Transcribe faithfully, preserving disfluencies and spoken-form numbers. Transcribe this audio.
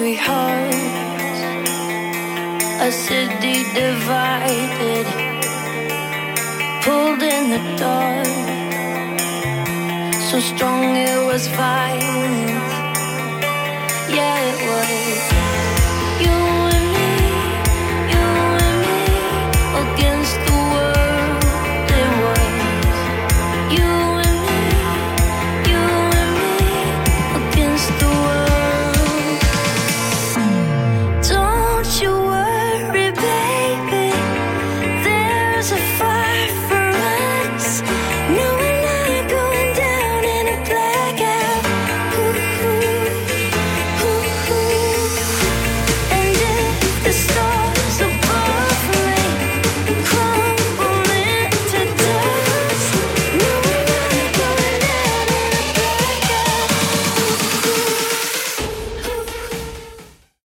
hungry hearts, a city divided, pulled in the dark, so strong it was violent. Yeah, it was you.